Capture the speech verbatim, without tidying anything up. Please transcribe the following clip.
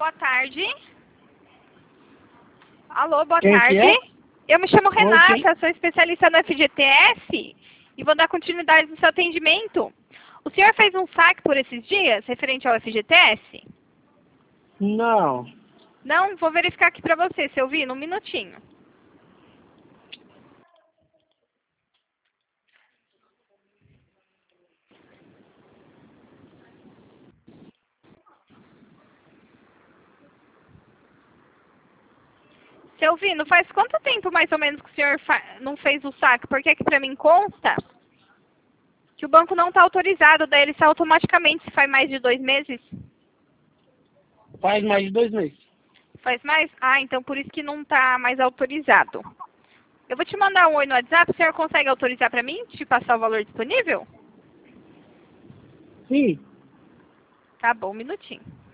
boa tarde. Alô, boa Quem que tarde. é? Eu me chamo Oi, Renata, sou especialista no F G T S e vou dar continuidade no seu atendimento. O senhor fez um saque por esses dias, referente ao F G T S? Não. Não? Vou verificar aqui pra você, se eu vi, num minutinho. Seu Vino, faz quanto tempo mais ou menos que o senhor fa- não fez o saque? Porque aqui pra mim consta que o banco não está autorizado, daí ele sai automaticamente se faz mais de dois meses. Faz mais de dois meses. Faz mais? Ah, então por isso que não está mais autorizado. Eu vou te mandar um oi no WhatsApp, o senhor consegue autorizar pra mim, te passar o valor disponível? Sim. Tá bom, um minutinho.